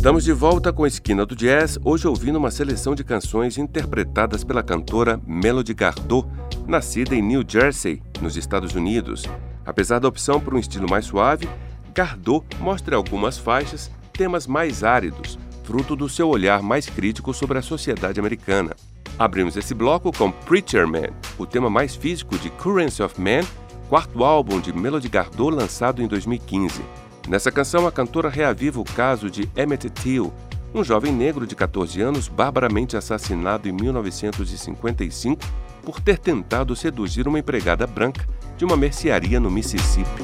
Estamos de volta com a Esquina do Jazz, hoje ouvindo uma seleção de canções interpretadas pela cantora Melody Gardot, nascida em New Jersey, nos Estados Unidos. Apesar da opção por um estilo mais suave, Gardot mostra em algumas faixas temas mais áridos, fruto do seu olhar mais crítico sobre a sociedade americana. Abrimos esse bloco com Preacher Man, o tema mais físico de Currents of Man, quarto álbum de Melody Gardot lançado em 2015. Nessa canção, a cantora reaviva o caso de Emmett Till, um jovem negro de 14 anos barbaramente assassinado em 1955 por ter tentado seduzir uma empregada branca de uma mercearia no Mississippi.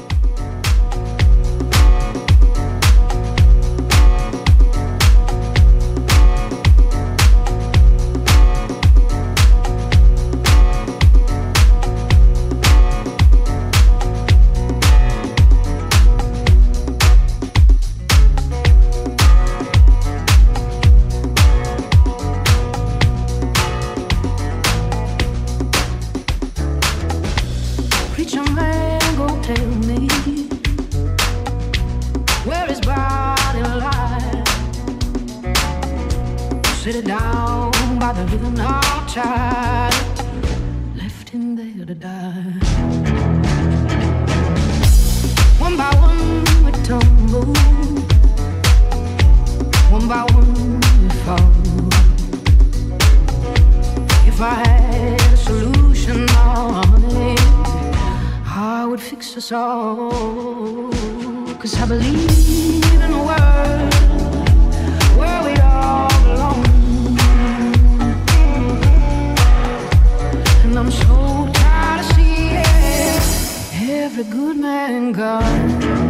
Sit it down by the river, now child, left him there to die. One by one we tumble, one by one we fall. If I had a solution, honey, I would fix us all. 'Cause I believe in a world where we all belong. And I'm so tired of seeing every good man gone.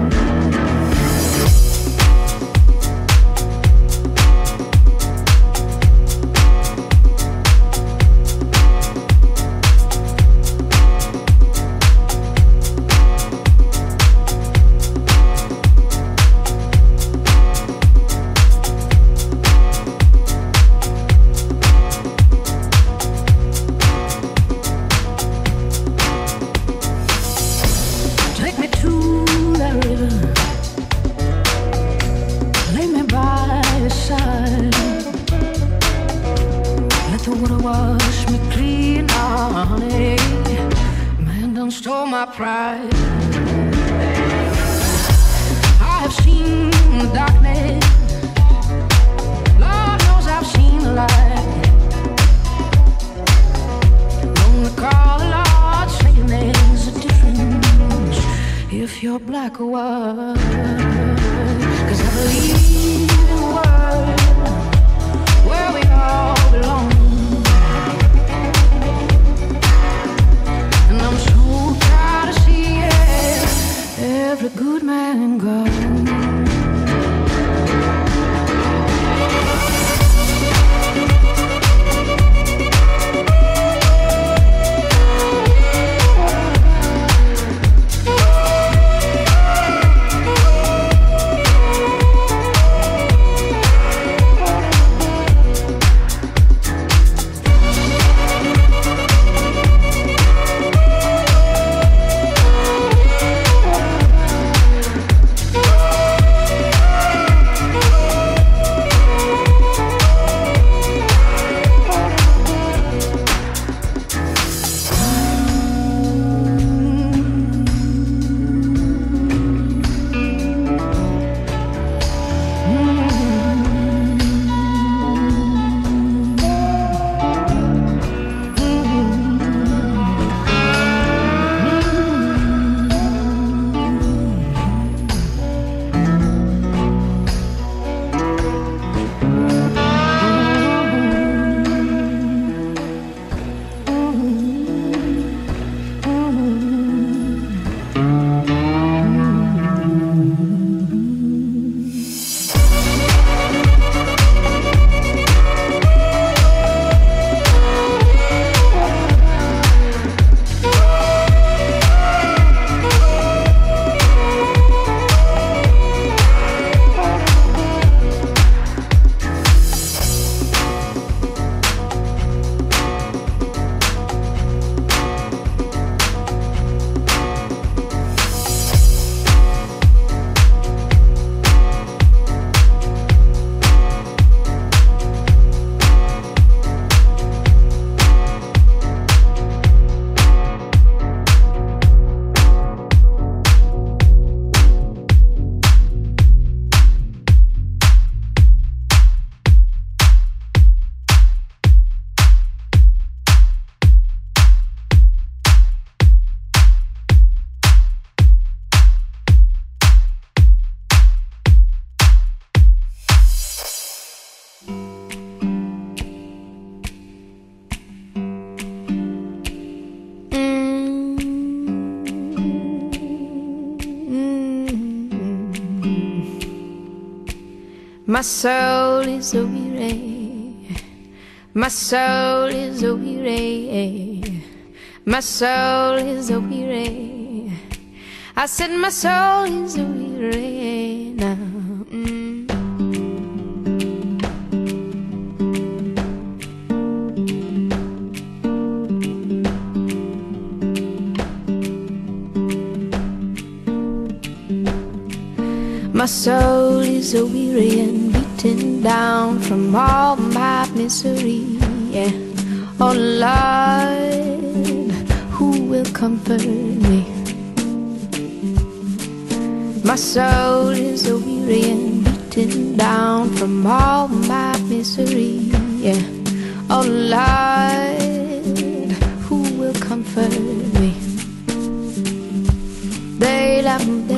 Pride. I have seen the darkness, Lord knows I've seen the light. Don't recall the Lord saying there's a difference if you're black or white. 'Cause I believe in a world where we all belong. And I'm so every good man gone. My soul is a weary, my soul is a weary, my soul is a weary. I said my soul is a weary now. My soul is a weary and beaten down from all my misery. Yeah. Oh Lord, who will comfort me? My soul is a weary and beaten down from all my misery. Yeah. Oh Lord, who will comfort me? They love me.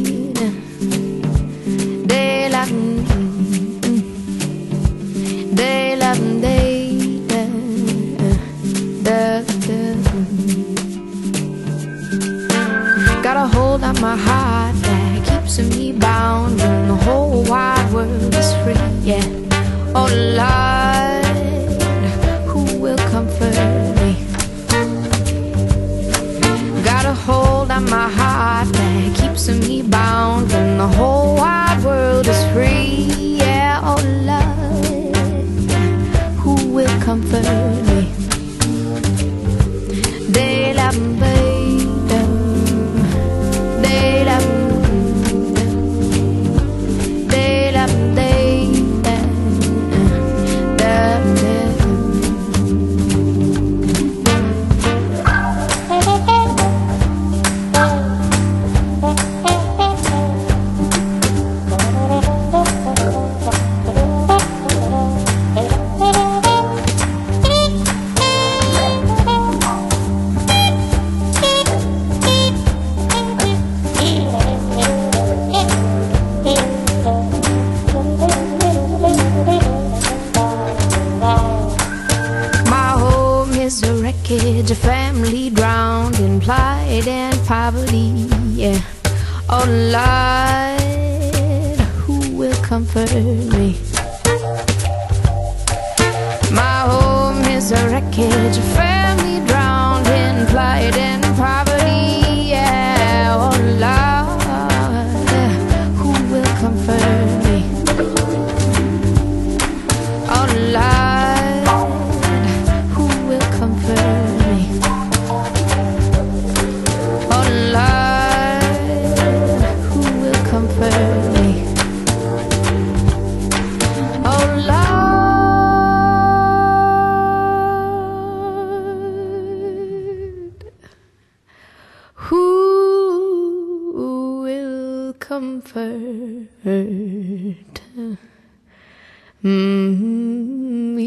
Got a hold on my heart that keeps me bound when the whole wide world is free. Yeah. Oh Lord, who will comfort me? Got a hold on my heart that keeps me bound when the whole wide world is free. Yeah. Oh Lord, who will comfort me? They love me. A family drowned in plight and poverty. Yeah. Oh Lord, who will comfort me? My home is a wreckage, a family drowned in plight and poverty. Yeah. Oh Lord, who will comfort me? Oh Lord, who will comfort me? Comfort me.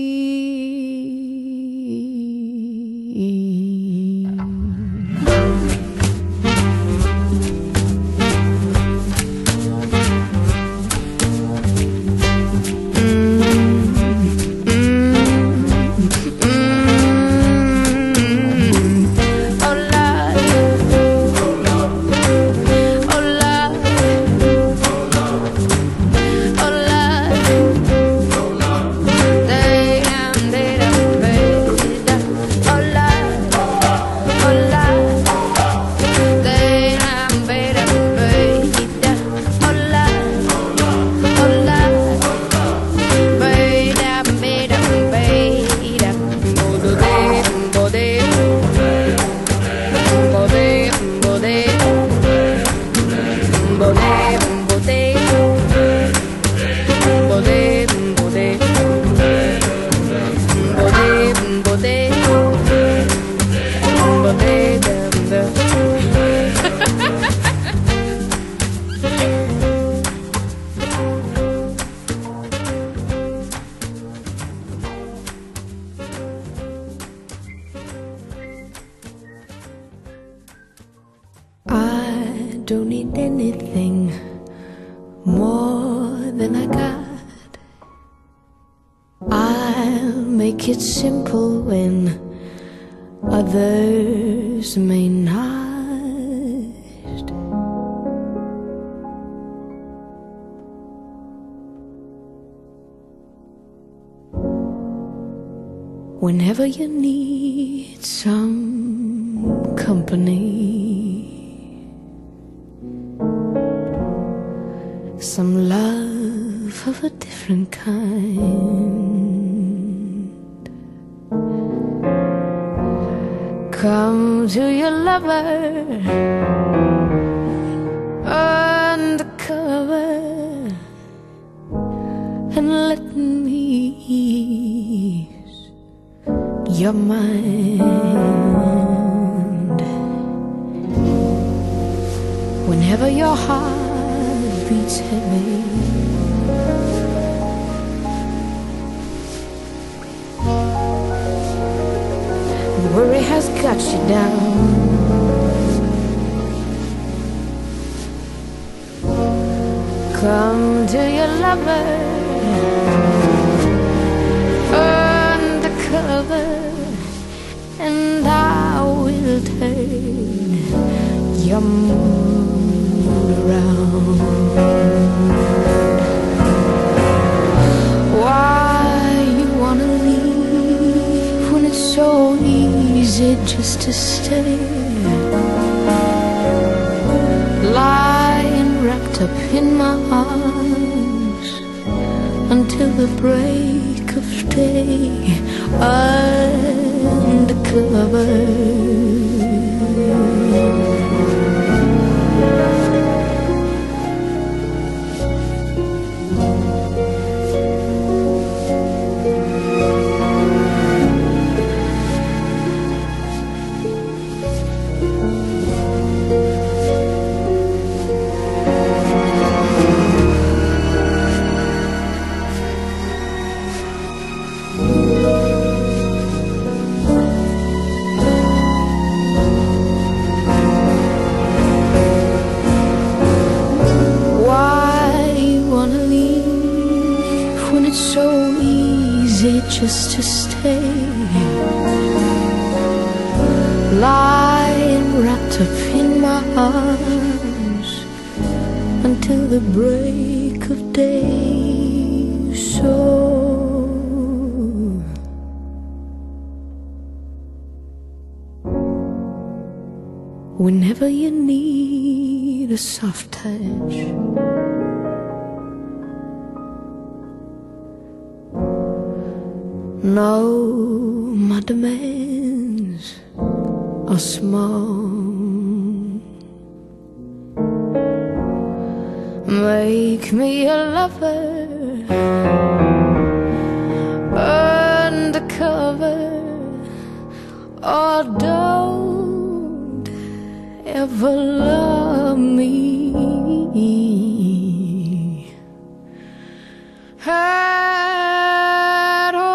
I don't need anything more than I got. I'll make it simple when others may not. Whenever you need some company, some love of a different kind, come to your lover undercover and let me ease your mind. Whenever your heart beats heavy, worry has got you down, come to your lover undercover, and I will turn your mood around. Why you wanna leave when it's so easy just to stay, lying wrapped up in my arms until the break of day, undercover. Just to stay, lying wrapped up in my arms until the break of day. So whenever you need a soft touch, no, my demands are small. Make me a lover undercover, or don't ever love me at all.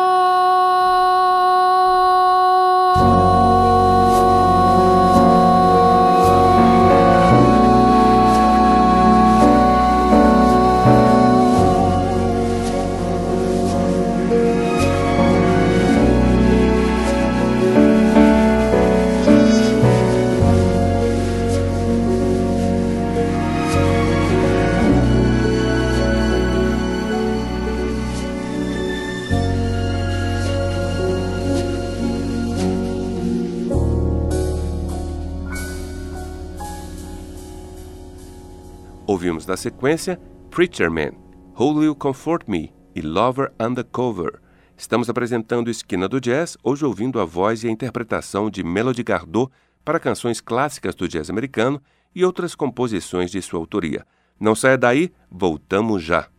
Ouvimos na sequência Preacher Man, Who Will Comfort Me e Lover Undercover. Estamos apresentando Esquina do Jazz, hoje ouvindo a voz e a interpretação de Melody Gardot para canções clássicas do jazz americano e outras composições de sua autoria. Não saia daí, voltamos já!